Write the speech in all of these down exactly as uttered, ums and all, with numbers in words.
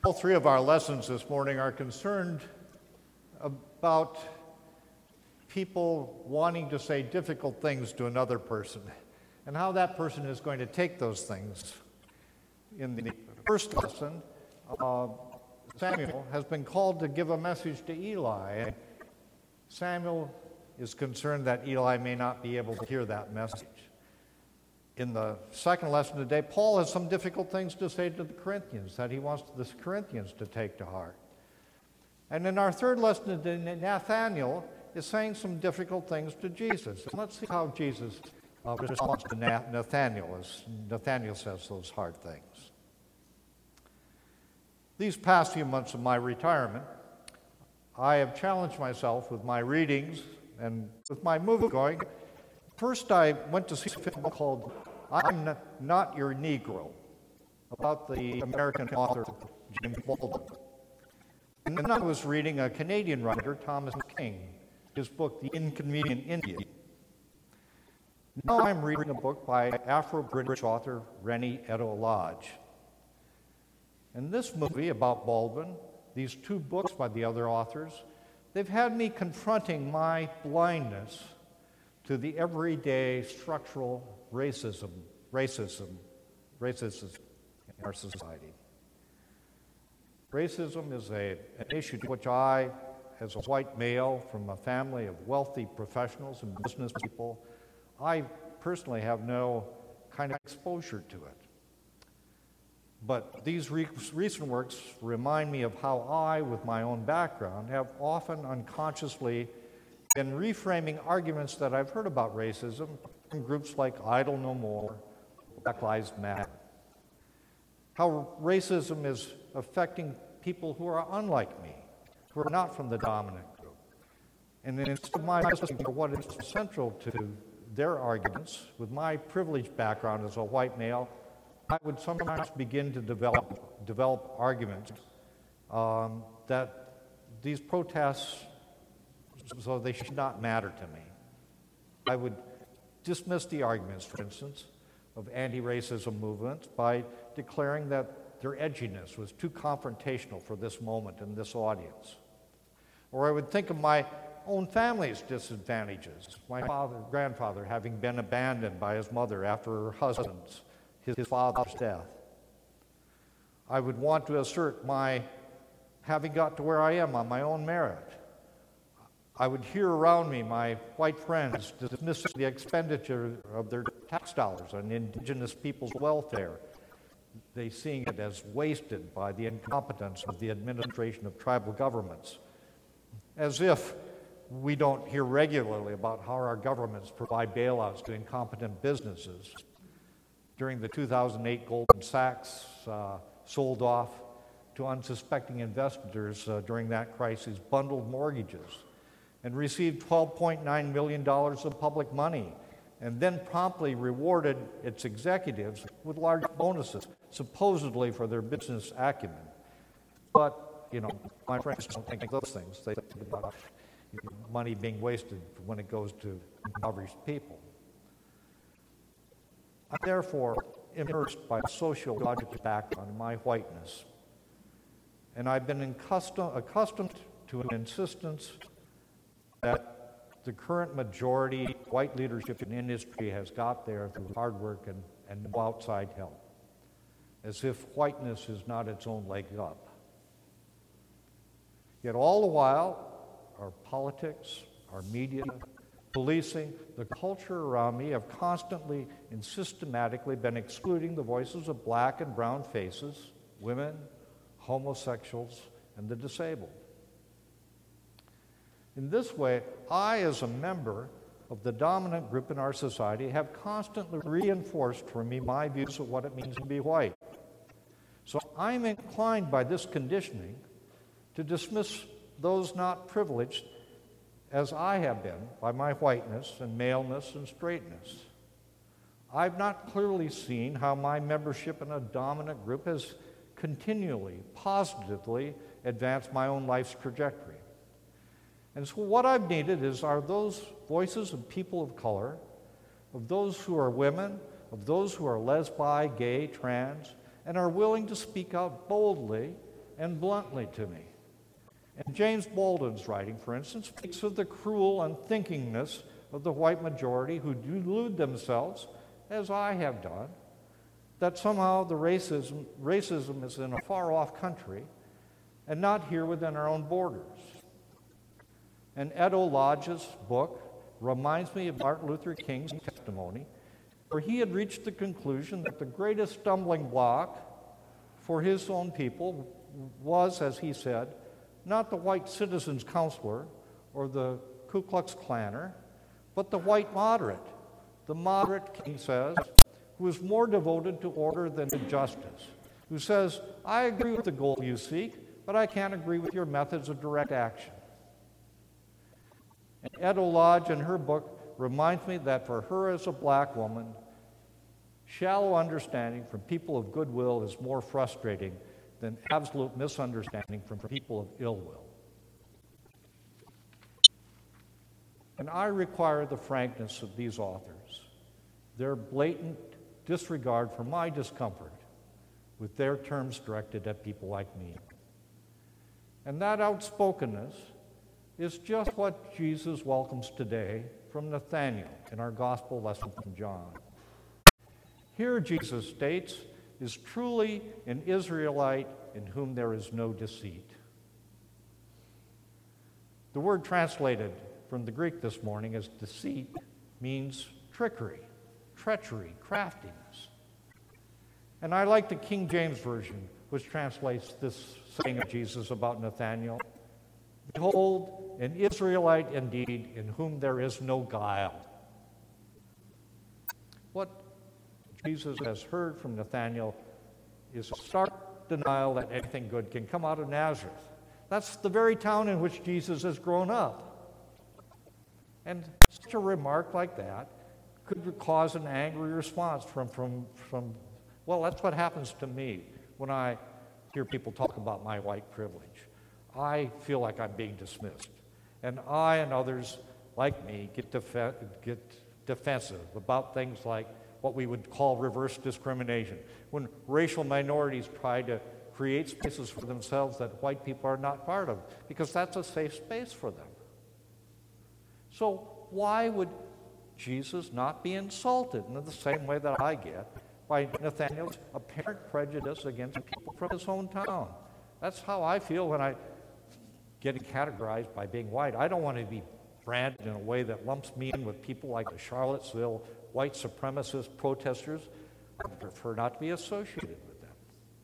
All three of our lessons this morning are concerned about people wanting to say difficult things to another person and how that person is going to take those things. In the first lesson, uh, Samuel has been called to give a message to Eli. Samuel is concerned that Eli may not be able to hear that message. In the second lesson today, Paul has some difficult things to say to the Corinthians that he wants the Corinthians to take to heart. And in our third lesson today, Nathanael is saying some difficult things to Jesus. And let's see how Jesus uh, responds to Nathanael as Nathanael says those hard things. These past few months of my retirement, I have challenged myself with my readings and with my movie-going. First, I went to see a film called I'm Not Your Negro, about the American author James Baldwin. And then I was reading a Canadian writer, Thomas King, his book, The Inconvenient Indian. Now I'm reading a book by Afro-British author Rennie Edo-Lodge. And this movie about Baldwin, these two books by the other authors, they've had me confronting my blindness to the everyday structural racism, racism, racism in our society. Racism is a, an issue to which I, as a white male from a family of wealthy professionals and business people, I personally have no kind of exposure to it. But these re- recent works remind me of how I, with my own background, have often unconsciously been reframing arguments that I've heard about racism from groups like Idle No More, Black Lives Matter. How racism is affecting people who are unlike me, who are not from the dominant group. And instead of my listening for what is central to their arguments, with my privileged background as a white male, I would sometimes begin to develop, develop arguments um, that these protests, so they should not matter to me. I would dismiss the arguments, for instance, of anti-racism movements by declaring that their edginess was too confrontational for this moment and this audience. Or I would think of my own family's disadvantages, my father, grandfather having been abandoned by his mother after her husband's, his father's death. I would want to assert my having got to where I am on my own merit. I would hear around me my white friends dismissing the expenditure of their tax dollars on indigenous people's welfare, they seeing it as wasted by the incompetence of the administration of tribal governments, as if we don't hear regularly about how our governments provide bailouts to incompetent businesses. During the two thousand eight Goldman Sachs uh, sold off to unsuspecting investors uh, during that crisis bundled mortgages and received twelve point nine million dollars of public money, and then promptly rewarded its executives with large bonuses, supposedly for their business acumen. But, you know, my friends don't think those things. They think about money being wasted when it goes to impoverished people. I'm therefore immersed by a sociological background in my whiteness, and I've been accustomed, accustomed to an insistence that the current majority white leadership in industry has got there through hard work and, and no outside help, as if whiteness is not its own leg up. Yet all the while, our politics, our media, policing, the culture around me have constantly and systematically been excluding the voices of black and brown faces, women, homosexuals, and the disabled. In this way, I, as a member of the dominant group in our society, have constantly reinforced for me my views of what it means to be white. So I'm inclined by this conditioning to dismiss those not privileged as I have been by my whiteness and maleness and straightness. I've not clearly seen how my membership in a dominant group has continually, positively advanced my own life's trajectory. And so what I've needed is are those voices of people of color, of those who are women, of those who are lesbi, gay, trans, and are willing to speak out boldly and bluntly to me. And James Baldwin's writing, for instance, speaks of the cruel unthinkingness of the white majority who delude themselves, as I have done, that somehow the racism, racism is in a far-off country and not here within our own borders. And Edo Lodge's book reminds me of Martin Luther King's testimony, where he had reached the conclusion that the greatest stumbling block for his own people was, as he said, not the white citizens' counselor or the Ku Klux Klanner, but the white moderate. The moderate, King says, who is more devoted to order than to justice, who says, I agree with the goal you seek, but I can't agree with your methods of direct action. And Edo Lodge, in her book, reminds me that for her as a black woman, shallow understanding from people of goodwill is more frustrating than absolute misunderstanding from people of ill will. And I require the frankness of these authors, their blatant disregard for my discomfort with their terms directed at people like me. And that outspokenness is just what Jesus welcomes today from Nathanael in our gospel lesson from John. Here, Jesus states, is truly an Israelite in whom there is no deceit. The word translated from the Greek this morning as deceit means trickery, treachery, craftiness. And I like the King James Version, which translates this saying of Jesus about Nathanael. Behold, an Israelite indeed, in whom there is no guile. What Jesus has heard from Nathanael is a stark denial that anything good can come out of Nazareth. That's the very town in which Jesus has grown up. And such a remark like that could cause an angry response from, from, from, well, that's what happens to me when I hear people talk about my white privilege. I feel like I'm being dismissed. And I and others like me get, def- get defensive about things like what we would call reverse discrimination, when racial minorities try to create spaces for themselves that white people are not part of, because that's a safe space for them. So why would Jesus not be insulted in the same way that I get by Nathanael's apparent prejudice against people from his hometown? That's how I feel when I get categorized by being white. I don't want to be branded in a way that lumps me in with people like the Charlottesville white supremacist protesters. I prefer not to be associated with them.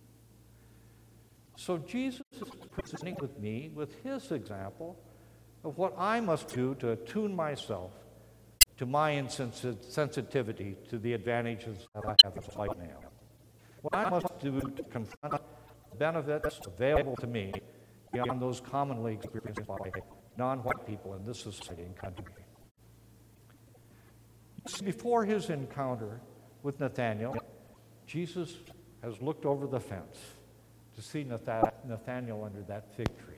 So Jesus is presenting with me with his example of what I must do to attune myself to my insensitivity to the advantages that I have as a white male. What I must do to confront the benefits available to me beyond those commonly experienced by non-white people in this society and country. Before his encounter with Nathanael, Jesus has looked over the fence to see Nathanael under that fig tree.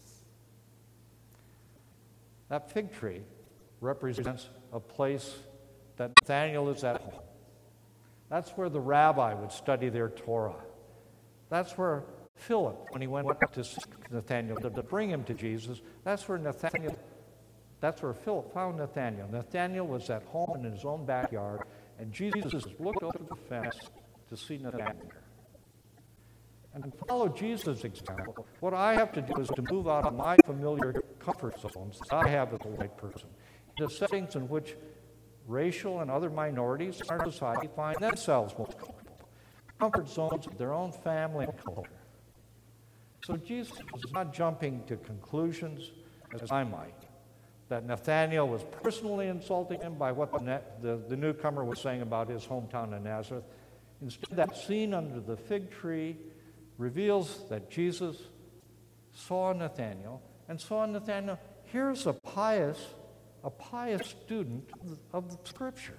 That fig tree represents a place that Nathanael is at home. That's where the rabbi would study their Torah. That's where Philip, when he went to seek Nathanael to bring him to Jesus, that's where Nathanael, that's where Philip found Nathanael. Nathanael was at home in his own backyard, and Jesus looked over the fence to see Nathanael. And to follow Jesus' example, what I have to do is to move out of my familiar comfort zones that I have as a white person into settings in which racial and other minorities in our society find themselves most comfortable, comfort zones of their own family and culture. So Jesus was not jumping to conclusions, as I might, that Nathanael was personally insulting him by what the, the, the newcomer was saying about his hometown in Nazareth. Instead, that scene under the fig tree reveals that Jesus saw Nathanael and saw Nathanael, here's a pious, a pious student of the Scripture.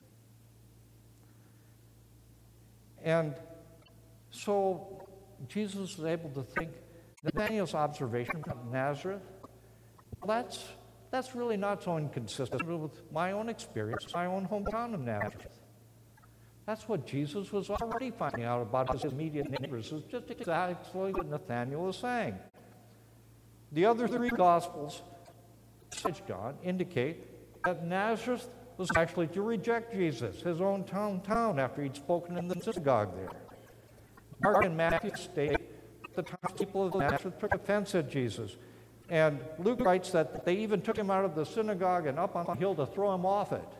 And so Jesus was able to think, Nathanael's observation of Nazareth, well, that's, that's really not so inconsistent with my own experience, my own hometown of Nazareth. That's what Jesus was already finding out about his immediate neighbors. It's just exactly what Nathanael was saying. The other three Gospels, besides John, indicate that Nazareth was actually to reject Jesus, his own hometown, after he'd spoken in the synagogue there. Mark and Matthew state that the people of Nazareth took offense at Jesus. And Luke writes that they even took him out of the synagogue and up on the hill to throw him off it.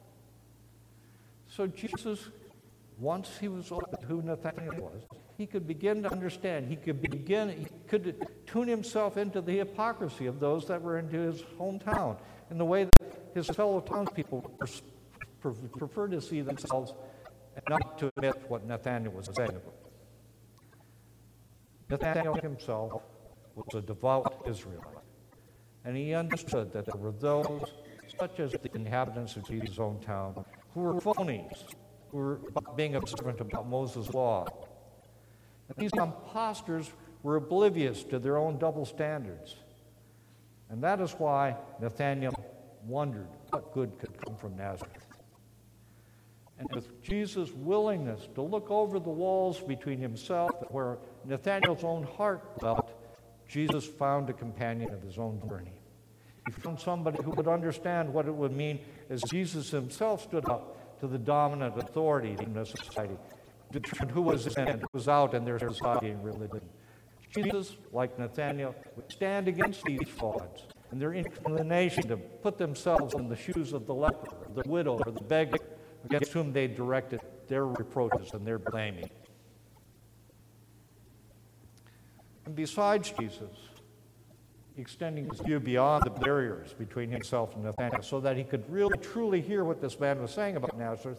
So Jesus, once he was open to who Nathanael was, he could begin to understand. He could begin, he could tune himself into the hypocrisy of those that were into his hometown, in the way that his fellow townspeople preferred to see themselves and not to admit what Nathanael was saying. Nathanael himself was a devout Israelite, and he understood that there were those, such as the inhabitants of Jesus' own town, who were phonies, who were being observant about Moses' law. And these impostors were oblivious to their own double standards. And that is why Nathanael wondered what good could come from Nazareth. And with Jesus' willingness to look over the walls between himself and where Nathanael's own heart dwelt, Jesus found a companion of his own journey. He found somebody who would understand what it would mean as Jesus himself stood up to the dominant authority in the society, determined who was in and who was out in their society and religion. Jesus, like Nathanael, would stand against these frauds and their inclination to put themselves in the shoes of the leper, the widow, or the beggar, against whom they directed their reproaches and their blaming. And besides Jesus, extending his view beyond the barriers between himself and Nathanael so that he could really truly hear what this man was saying about Nazareth,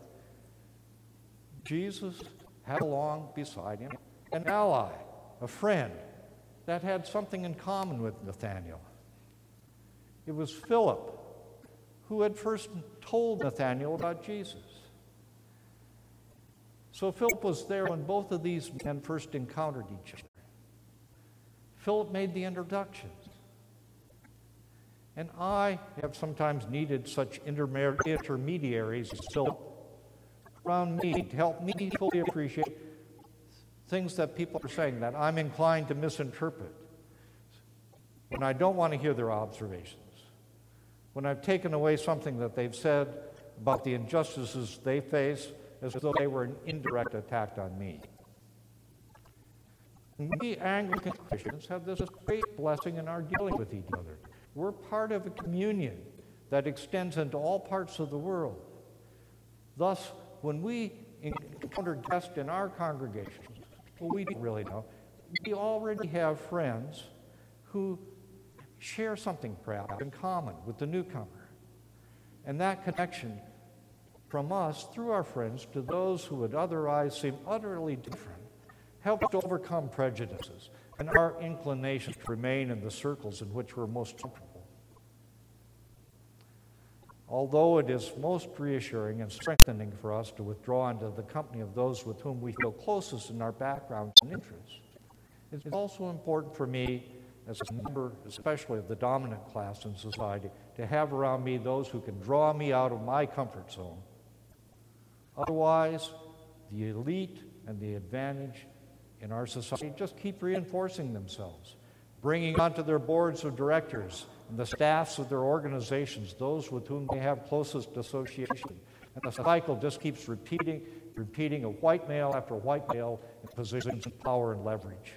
Jesus had along beside him an ally, a friend that had something in common with Nathanael. It was Philip, who had first told Nathanael about Jesus. So Philip was there when both of these men first encountered each other. Philip made the introductions. And I have sometimes needed such interme- intermediaries as Philip around me to help me fully appreciate things that people are saying that I'm inclined to misinterpret, when I don't want to hear their observations, when I've taken away something that they've said about the injustices they face as though they were an indirect attack on me. We Anglican Christians have this great blessing in our dealing with each other. We're part of a communion that extends into all parts of the world. Thus, when we encounter guests in our congregations, well, we don't really know, we already have friends who share something perhaps in common with the newcomer. And that connection from us through our friends to those who would otherwise seem utterly different helps to overcome prejudices and our inclination to remain in the circles in which we're most comfortable. Although it is most reassuring and strengthening for us to withdraw into the company of those with whom we feel closest in our backgrounds and interests, it's also important for me, as a member especially of the dominant class in society, to have around me those who can draw me out of my comfort zone. Otherwise, the elite and the advantage in our society just keep reinforcing themselves, bringing onto their boards of directors and the staffs of their organizations those with whom they have closest association. And the cycle just keeps repeating, repeating of white male after white male in positions of power and leverage.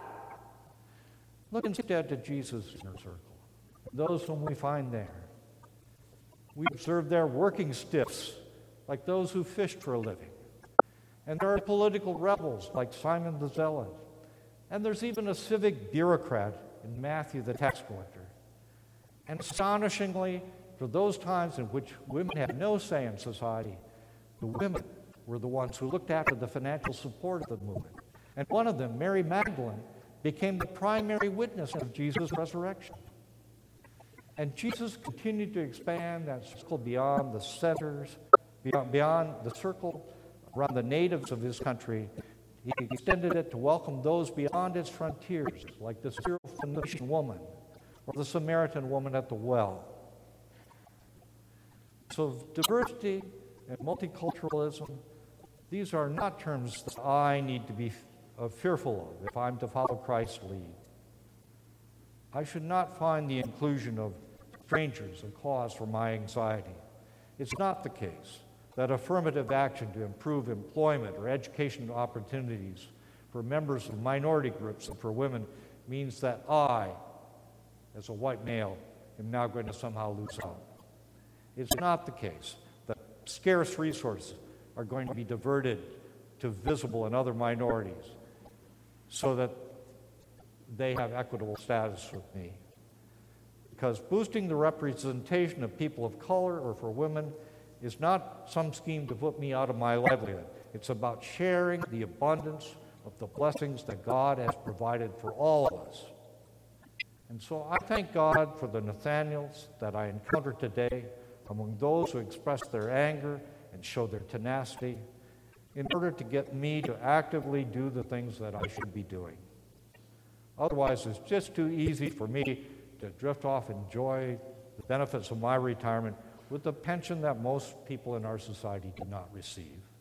Look instead to Jesus' inner circle, those whom we find there. We observe their working stiffs, like those who fished for a living. And there are political rebels like Simon the Zealot. And there's even a civic bureaucrat in Matthew the tax collector. And astonishingly, for those times in which women had no say in society, the women were the ones who looked after the financial support of the movement. And one of them, Mary Magdalene, became the primary witness of Jesus' resurrection. And Jesus continued to expand that circle beyond the centers, beyond, beyond the circle around the natives of his country. He extended it to welcome those beyond its frontiers, like the Syrophoenician woman or the Samaritan woman at the well. So diversity and multiculturalism, These are not terms that I need to be uh, fearful of if I'm to follow Christ's lead. I should not find the inclusion of strangers a cause for my anxiety. It's not the case that affirmative action to improve employment or education opportunities for members of minority groups and for women means that I, as a white male, am now going to somehow lose out. It's not the case that scarce resources are going to be diverted to visible and other minorities so that they have equitable status with me. Because boosting the representation of people of color or for women is not some scheme to put me out of my livelihood. It's about sharing the abundance of the blessings that God has provided for all of us. And so I thank God for the Nathaniels that I encountered today among those who express their anger and show their tenacity in order to get me to actively do the things that I should be doing. Otherwise, it's just too easy for me to drift off and enjoy the benefits of my retirement with the pension that most people in our society do not receive.